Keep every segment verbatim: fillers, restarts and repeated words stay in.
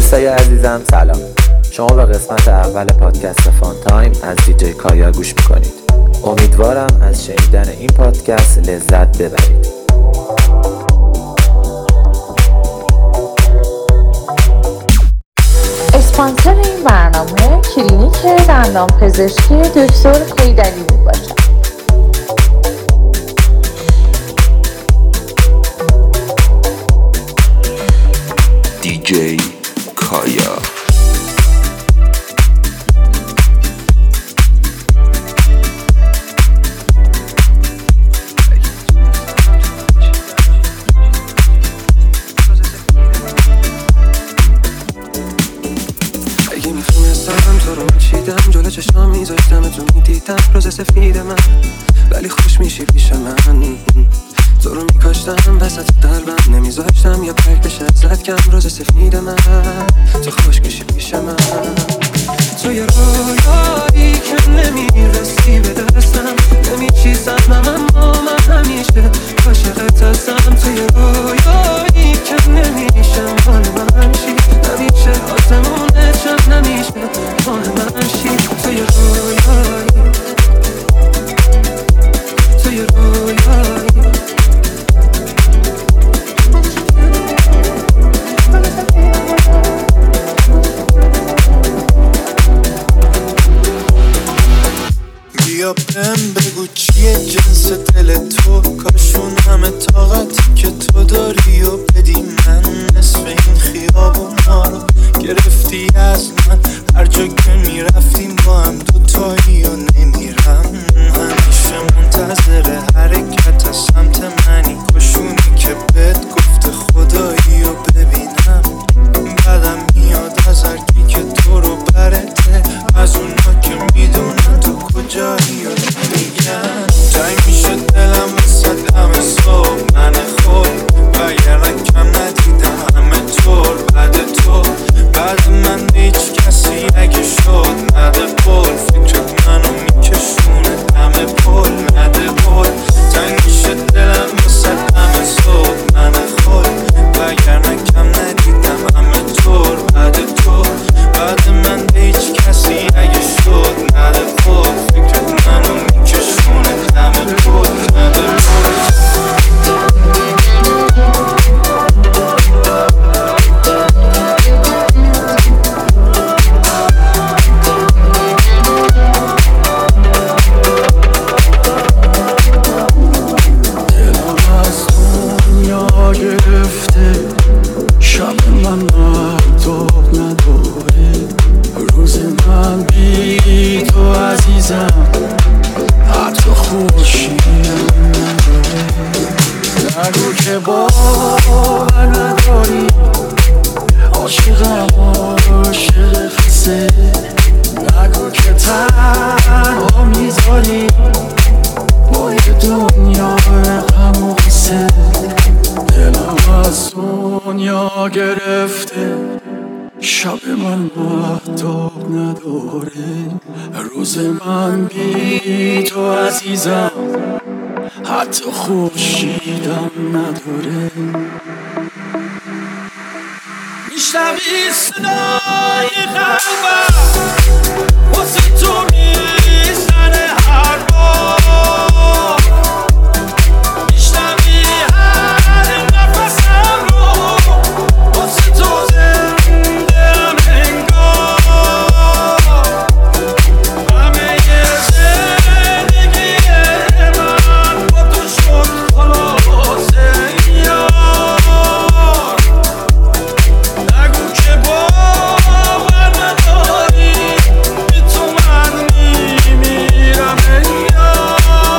دوستای عزیزم سلام. شما به قسمت اول پادکست فان تایم از دیجی کایا گوش میکنید. امیدوارم از شنیدن این پادکست لذت ببرید. اسپانسر این برنامه کلینیک دندان پزشکی دکتر حیدری میباشد. دیجی کایا. اگه میتونستم تو رو میچیدم، جلو چشام میذاشتم تو میدیدم روز سفید من، ولی خوش میشی پیش من. تو رو میکاشتم وسط قلبم، نمیذاشتم یا پرک بشه ازت کم. روز سفید من، تو خوش میشی پیش من. تو یه رویایی که نمیرسی به دستم، نمیچیزم اما من همیشه عاشقت هستم. تو یه رویایی که نمیشه مال من شی، نمیشه آسمونه چم، نمیشه مال من شی. تو یه رویایی، تو یه رویایی. بیا بهم بگو چیه جنس دل تو، کاشون همه طاقتی که تو داری و بدی من. نصف این خیابونا رو گرفتی از من، هر جا که میرفتیم با هم دوتایی و نمیرم. همیشه منتظر حرکت از سمت منی، کاشونی که بهت گفته خدایی و ببینم. بعدم میاد از هرکی که تو رو برته، از اونا که میدونن تو کجایی و نمیگن. جای میشه دلم وسط همه صبح من خود، وگرنه کم ندیدم همه طور بعد تو. بعد من هیچ کسی اگه شد نده بول، فکرت منو میکشونه همه پل نده بول. جای میشه دلم وسط همه صبح من خود، وگرنه کم ندیدم همه طور بعد تو. بعد من هیچ کسی اگه شد نده بول، فکرت منو میکشونه همه پل نده بول. گرفته شب من مرداب نداره، روز من بی تو عزیزم حتی خوشیم نداره. نگو که باور نداری، عاشقم عاشق خسته. نگو که تنها میذاری با یه دنیا غم و قصه. دلم از دنیا گرفته شب من مهتاب نداره، روز من بی تو عزیزم حتی خورشیدم نداره. میشنوی صدای قلبم واسه تو میزنه هر بار، میشنوی هر نفسم رو واسه تو زنده‌ام انگار. همه زندگی من با تو شد خلاصه یار. نگو که باور نداری، بی تو من میمیرم ای یار.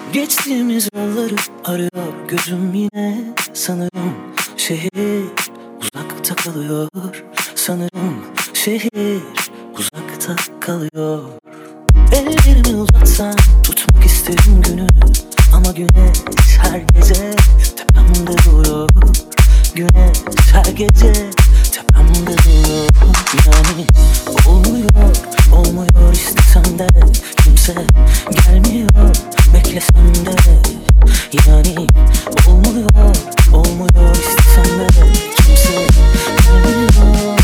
Geçtiğimiz yolları arıyor gözüm yine. Sanırım şehir uzakta kalıyor. Sanırım şehir uzakta kalıyor. Ellerimi uzatsam tutmak isterim günü. Ama güneş her gece tepemde duruyor. Güneş her gece tepemde duruyor. Yani olmuyor, olmuyor istesem de. Kimse gelmiyor, beklesem de. Yani olmuyor, olmuyor istesem de. Kimse gelmiyor.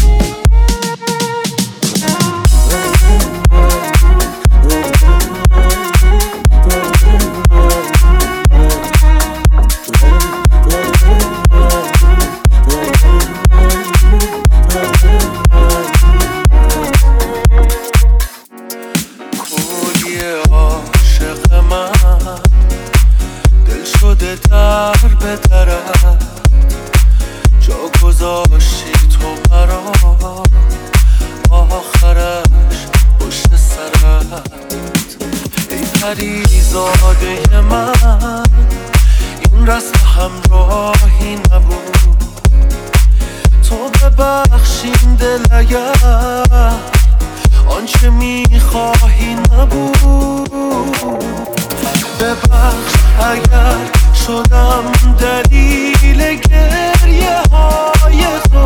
پریزاده من این رسم همراهی نبود. تو ببخشین دل اگر آنچه میخواهی نبود. ببخش اگر شدم دلیل گریه های تو.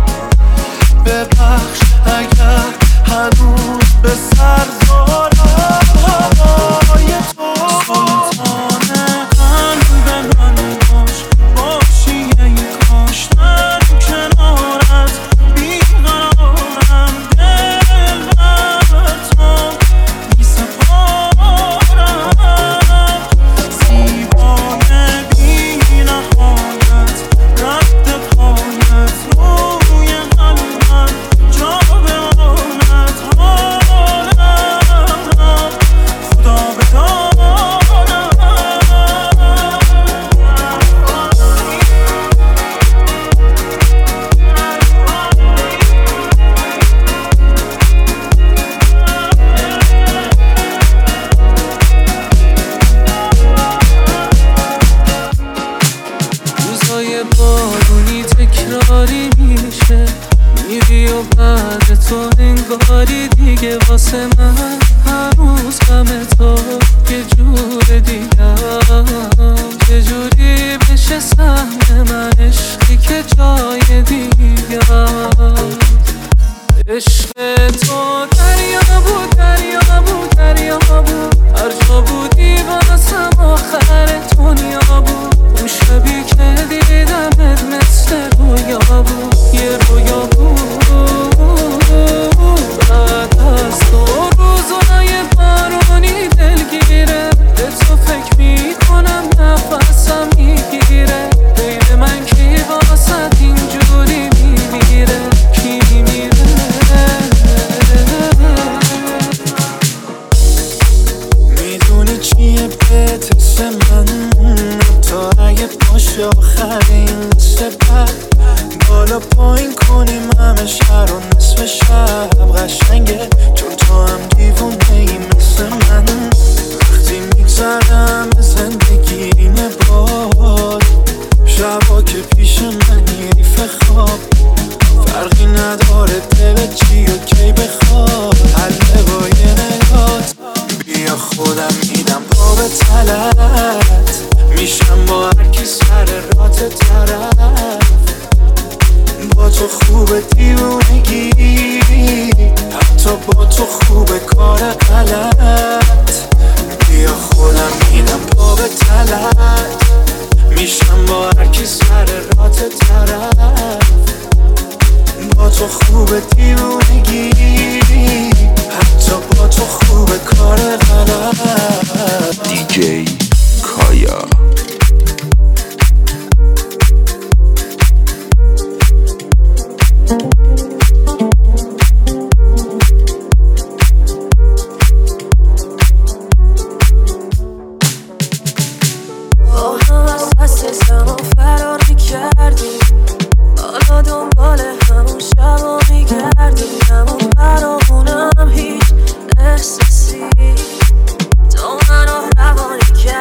ببخش اگر هنوز به سر دارم هوای تو. سلطان قلب من باش باشی ای کاش من کنارت بیقرارم. دل بر تو می سپارم. زیبای بی نهایت رد پایت روی قلبم جا بماند. حالم را خدا بداند. روزای بارونی تکراری میشه. میری و بعد تو انگاری دیگه واسه من هنوز غم تو یه جور دیگم. یه جوری بشه سهم من عشقی که جای دیگم. عشق تو دریا بود دریا بود دریا بود. هر جا بودی واسم آخر دنیا بود. اون شبی که دیدمت مثل رویا بود. یه رویا بود. بعد از تو روزای بارونی دلگیره. به تو فکر میکنم نفسم میگیره. بین من کی واسد اینجوری میمیره. کی میمیره. میدونی چیه بهت حس من تا اگه باشه آخرین سپر. بالا پایین کنیم همه شهر و نصف شب قشنگه چون تو هم دیوونه ای مثل من. وقتی میگذرم زندگی اینه باد. شبا که پیش منی ریف خواب. فرقی نداره دل چی و کی بخواد. حله با یه نگات بیا خودم میدم پا به تلت. میشم با هرکی سر رات طرف. با تو خوبه دیوونگی. حتی با تو خوبه کار غلط. بیا خودم میدم پا به تلت. میشم با هرکی سر رات طرف. با تو خوبه دیوونگی. حتی با تو خوبه کار غلط. دیجی کایا. با هم از دست زمان فرار میکردیم. حالا دنبال همون شبا میگردیم. همون برامونم هیچ احساسی تو منو روانی کرد.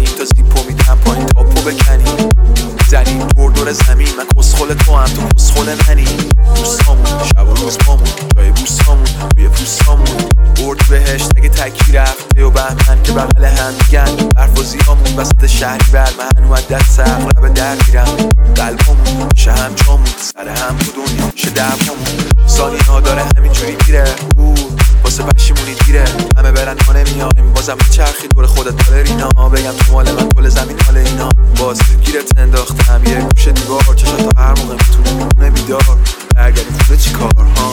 تا زیپو میدم پایین تاپو بکنی زنی دور دور زمین من کسخل تو هم تو کسخل منی دوستامون شب و روز پامون جای بوستامون روی پوستامون برد بهشت اگه تکی رفته و بهمن که بغل هم میگن برف و زیامون وسط شهری بر من اومد دست اغرب در میرم قلبمون شه هم چامون سر هم تو دنیا شه دفمون ثانیه ها داره همینجوری میره واسه پشیمونی دیره همه برن ما نمیایم بازم چرخی دور خودت داره رینا بگم تو مال من کل زمین حال اینا باز گیرت انداختم یه گوشه دیوار چشات تا هر موقع میتونه میمونه بیدار برگردیم خونه چی کار ها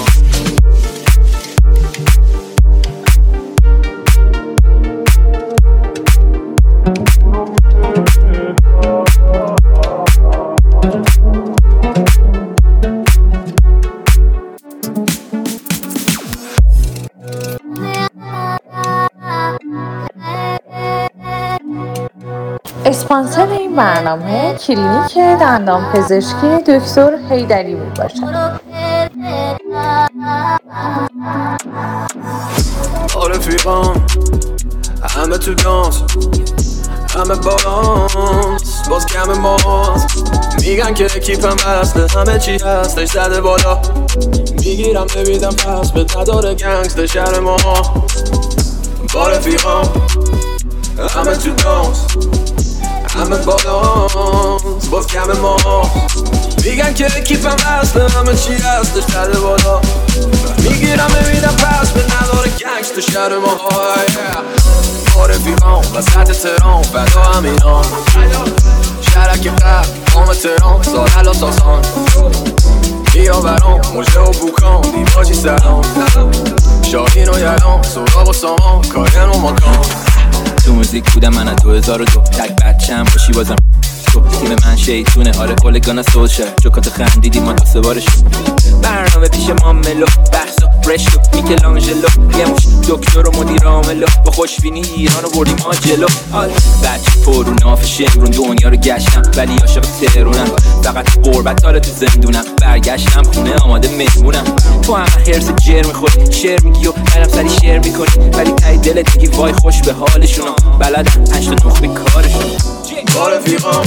اسپانسر این برنامه کلینیک دندان پزشکی دکتر حیدری بود باشد. رفیقام همه تو دانس همه بالانس باز کم ماست میگن که کیفم اصله همه چی هستش زده بالا میگیرم نمیدم پس به نداره گنگست شهر ما با رفیقام همه تو دانس همه بالانس باز کم ماست میگن که کیفم اصله همه چی هستش زده بالا میگیرم نمیدم پس به نداره گنگست شهر ما با رفیقام وسط تهران فدا همینان شهرک قبل قام تهران ساحل و ساسان بیا برام مجده و بوکان دیواجی سلام شاهین و یلان سراغ و سامان کارین و مکان تو موزیک بودم من از دو هزار و دو تک بچم باشی بازم تیم من شیطونه آره کلگانا سوشه چوکات خندیدی ما تا سه شد برنامه پیش ما ملو بحثا رشتو میکلانجلو یه مش دکتر و مدیر عاملو با خوشبینی ایرانو بردیم ما جلو آره بچه پر و ناف شمرون دنیا رو گشتم ولی عاشق تهرونم فقط قربت حالا تو زندونم برگشتم خونه آماده مهمونم تو همه هرس جر میخوری شعر میگی و منم سری شعر میکنی ولی تای دلت میگی وای خوش به حالشونم بلدم هشت نخبه کارشون با رفیقام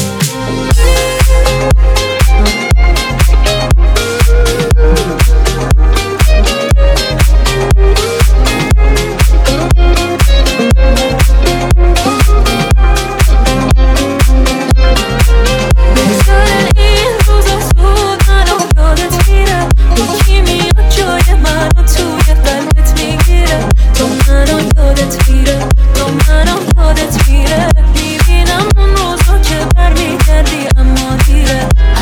میبینم اون روزا که برمیگردی اما دیره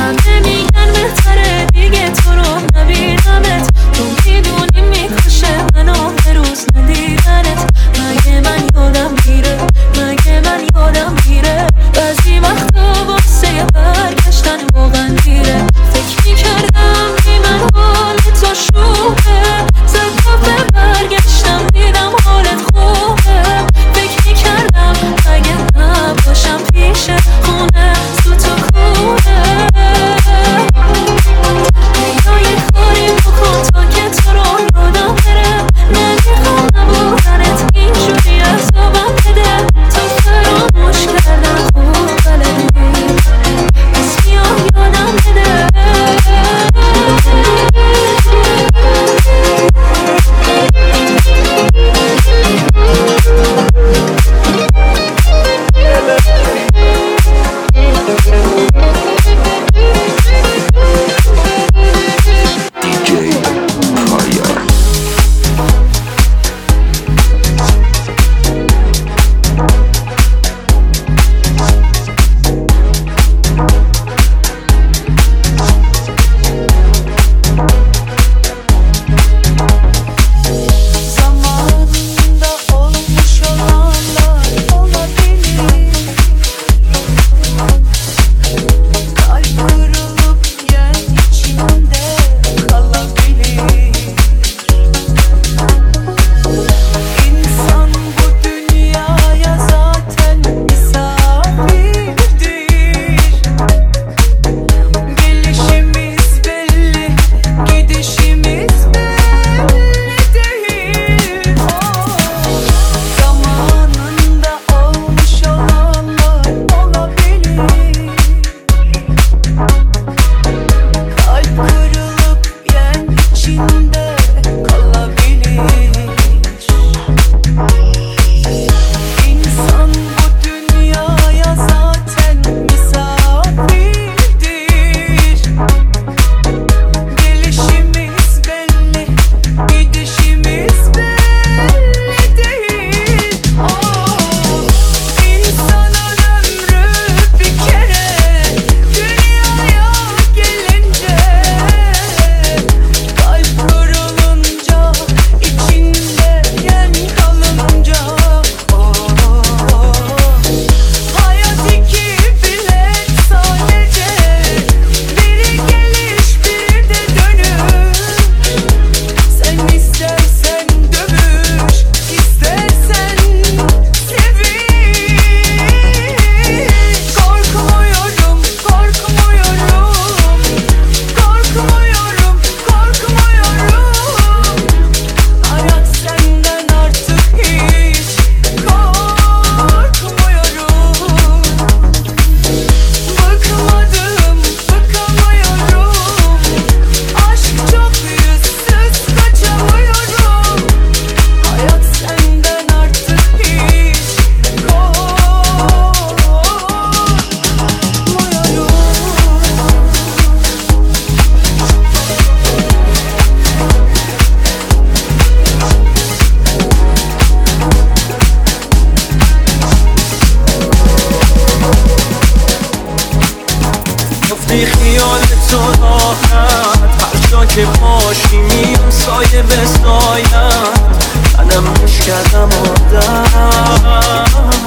تو راحت، هر جا که باشی میام سایه به سایت، منم مش کردم آدم.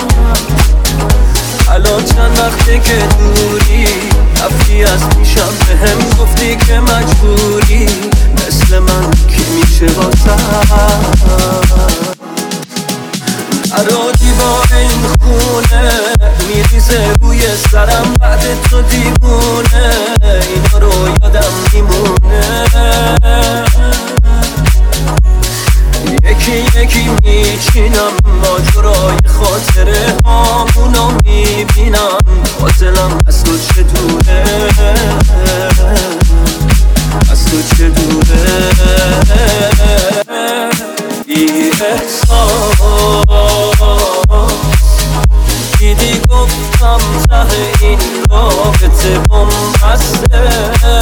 الان چند وقته که دوری، رفتی از پیشم بهم گفتی که مجبوری، مثل من کی میشه واسم؟ هر دیوار این خونه میریزه روی سرم، بعد تو دیوونه اینا رو یادم میمونه. یکی یکی میچینم ماجرای خاطره هامونو میبینم، باطلم از تو چه دوره، از تو چه دوره. بی احساس دیدی گفتم ته این رابطه بومبسته،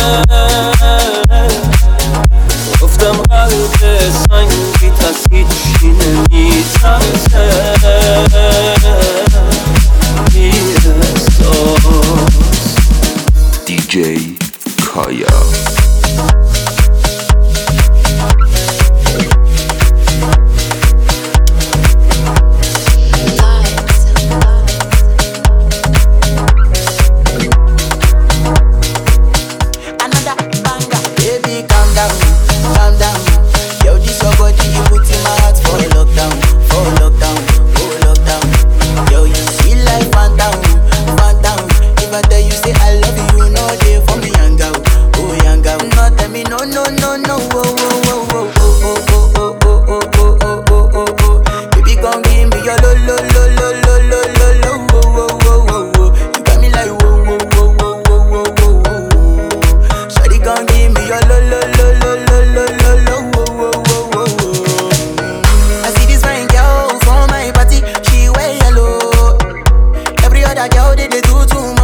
گفتم قلب سنگیت از هیچی نمیترسه. بی احساس دی جی کایا. That girl did they do too much.